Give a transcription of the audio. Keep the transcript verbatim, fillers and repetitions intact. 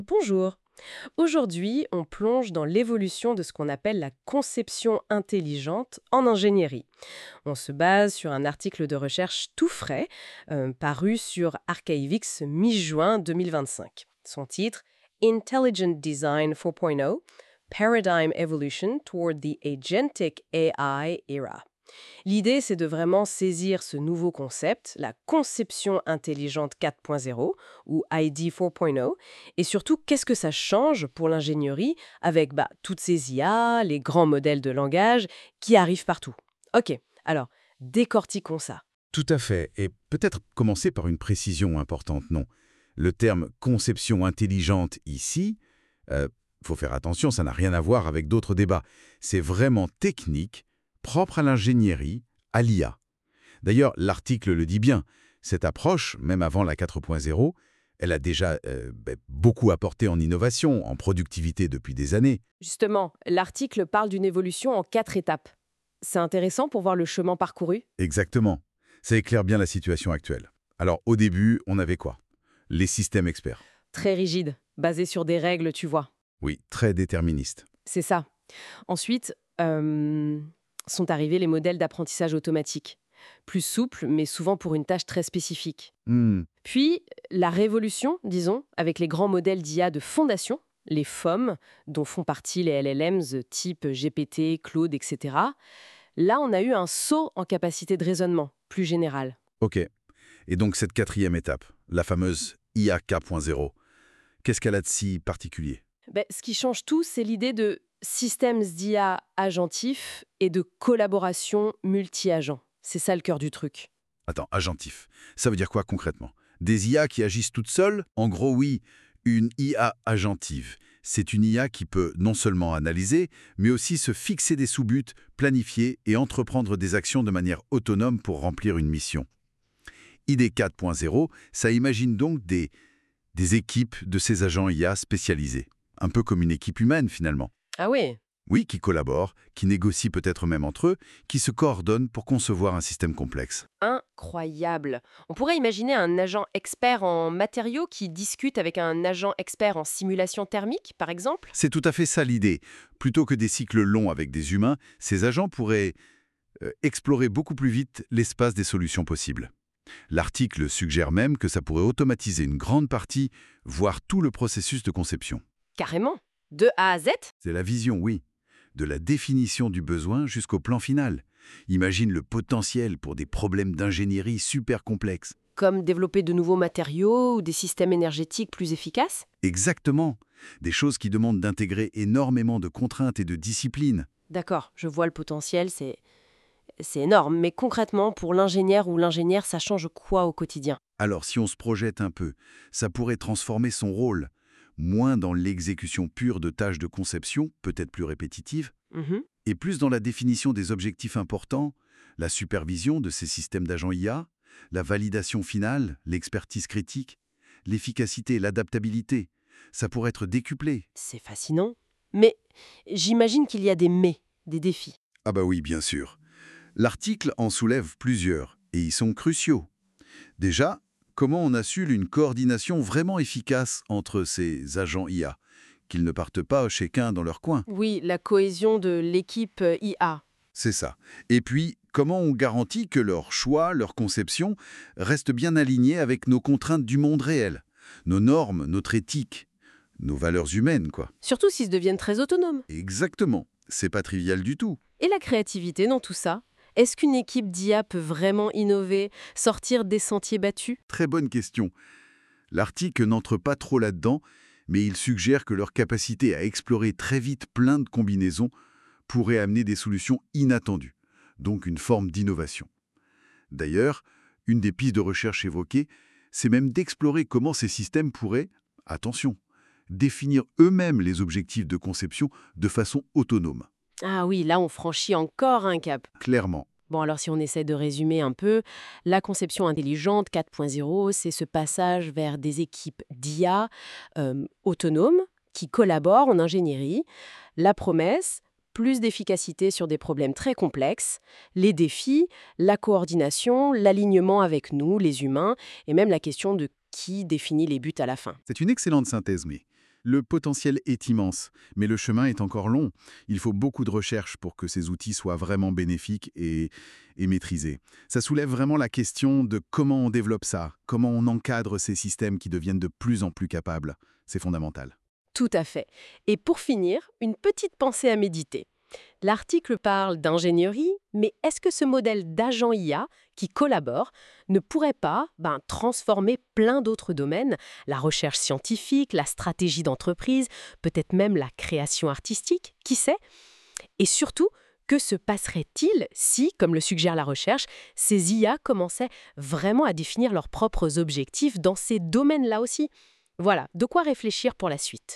Bonjour. Aujourd'hui, on plonge dans l'évolution de ce qu'on appelle la conception intelligente en ingénierie. On se base sur un article de recherche tout frais, euh, paru sur Archivix mi-juin deux mille vingt-cinq. Son titre, Intelligent Design quatre point zéro, Paradigm Evolution Toward the Agentic A I Era. L'idée, c'est de vraiment saisir ce nouveau concept, la conception intelligente quatre point zéro, ou I D quatre point zéro, et surtout, qu'est-ce que ça change pour l'ingénierie avec bah, toutes ces I A, les grands modèles de langage qui arrivent partout. Ok, alors, décortiquons ça. Tout à fait, et peut-être commencer par une précision importante, non. Le terme conception intelligente ici, euh, faut faire attention, ça n'a rien à voir avec d'autres débats. C'est vraiment technique, propre à l'ingénierie, à l'I A. D'ailleurs, l'article le dit bien, cette approche, même avant la quatre point zéro, elle a déjà euh, ben, beaucoup apporté en innovation, en productivité depuis des années. Justement, l'article parle d'une évolution en quatre étapes. C'est intéressant pour voir le chemin parcouru. Exactement. Ça éclaire bien la situation actuelle. Alors, au début, on avait quoi? Les systèmes experts. Très rigide, basé sur des règles, tu vois. Oui, très déterministes. C'est ça. Ensuite, euh, sont arrivés les modèles d'apprentissage automatique. Plus souples, mais souvent pour une tâche très spécifique. Hmm, Puis, la révolution, disons, avec les grands modèles d'I A de fondation, les F O M, dont font partie les L L Ms type G P T, Claude, et cetera. Là, on a eu un saut en capacité de raisonnement, plus général. ok. Et donc cette quatrième étape, la fameuse I A quatre point zéro, qu'est-ce qu'elle a de si particulier? Ben, ce qui change tout, c'est l'idée de systèmes d'I A agentifs et de collaboration multi-agents. C'est ça le cœur du truc. Attends, agentif. Ça veut dire quoi concrètement? Des I A qui agissent toutes seules? En gros, oui, une I A agentive. C'est une I A qui peut non seulement analyser, mais aussi se fixer des sous-buts, planifier et entreprendre des actions de manière autonome pour remplir une mission. I D quatre point zéro, ça imagine donc des, des équipes de ces agents I A spécialisés. Un peu comme une équipe humaine finalement. Ah oui. Oui, qui collaborent, qui négocient peut-être même entre eux, qui se coordonnent pour concevoir un système complexe. Incroyable. On pourrait imaginer un agent expert en matériaux qui discute avec un agent expert en simulation thermique, par exemple. C'est tout à fait ça l'idée. Plutôt que des cycles longs avec des humains, ces agents pourraient euh, explorer beaucoup plus vite l'espace des solutions possibles. L'article suggère même que ça pourrait automatiser une grande partie, voire tout le processus de conception. Carrément. De A à Z. C'est la vision, oui, de la définition du besoin jusqu'au plan final. Imagine le potentiel pour des problèmes d'ingénierie super complexes. Comme développer de nouveaux matériaux ou des systèmes énergétiques plus efficaces. Exactement. Des choses qui demandent d'intégrer énormément de contraintes et de disciplines. D'accord, je vois le potentiel, c'est c'est énorme. Mais concrètement, pour l'ingénieur ou l'ingénieur, ça change quoi au quotidien? Alors si on se projette un peu, ça pourrait transformer son rôle, moins dans l'exécution pure de tâches de conception, peut-être plus répétitives, Mhm. et plus dans la définition des objectifs importants, la supervision de ces systèmes d'agents I A, la validation finale, l'expertise critique, l'efficacité et l'adaptabilité. Ça pourrait être décuplé. C'est fascinant. Mais j'imagine qu'il y a des mais, des défis. Ah bah oui, bien sûr. L'article en soulève plusieurs, et ils sont cruciaux. Déjà, comment on assure une coordination vraiment efficace entre ces agents I A, qu'ils ne partent pas chacun dans leur coin? Oui, la cohésion de l'équipe euh, I A. C'est ça. Et puis, comment on garantit que leur choix, leur conception, restent bien alignés avec nos contraintes du monde réel, nos normes, notre éthique, nos valeurs humaines, quoi. Surtout s'ils deviennent très autonomes. Exactement. C'est pas trivial du tout. Et la créativité dans tout ça? Est-ce qu'une équipe d'I A peut vraiment innover, sortir des sentiers battus? Très bonne question. L'article n'entre pas trop là-dedans, mais il suggère que leur capacité à explorer très vite plein de combinaisons pourrait amener des solutions inattendues, donc une forme d'innovation. D'ailleurs, une des pistes de recherche évoquées, c'est même d'explorer comment ces systèmes pourraient, attention, définir eux-mêmes les objectifs de conception de façon autonome. Ah oui, là on franchit encore un cap. Clairement. Bon, alors si on essaie de résumer un peu, la conception intelligente quatre point zéro, c'est ce passage vers des équipes d'I A euh, autonomes qui collaborent en ingénierie. La promesse, plus d'efficacité sur des problèmes très complexes. Les défis, la coordination, l'alignement avec nous, les humains, et même la question de qui définit les buts à la fin. C'est une excellente synthèse, oui. Le potentiel est immense, mais le chemin est encore long. Il faut beaucoup de recherche pour que ces outils soient vraiment bénéfiques et, et maîtrisés. Ça soulève vraiment la question de comment on développe ça, comment on encadre ces systèmes qui deviennent de plus en plus capables. C'est fondamental. Tout à fait. Et pour finir, une petite pensée à méditer. L'article parle d'ingénierie, mais est-ce que ce modèle d'agent I A qui collabore ne pourrait pas ben, transformer plein d'autres domaines, la recherche scientifique, la stratégie d'entreprise, peut-être même la création artistique, qui sait? Et surtout, que se passerait-il si, comme le suggère la recherche, ces I A commençaient vraiment à définir leurs propres objectifs dans ces domaines-là aussi? Voilà, de quoi réfléchir pour la suite.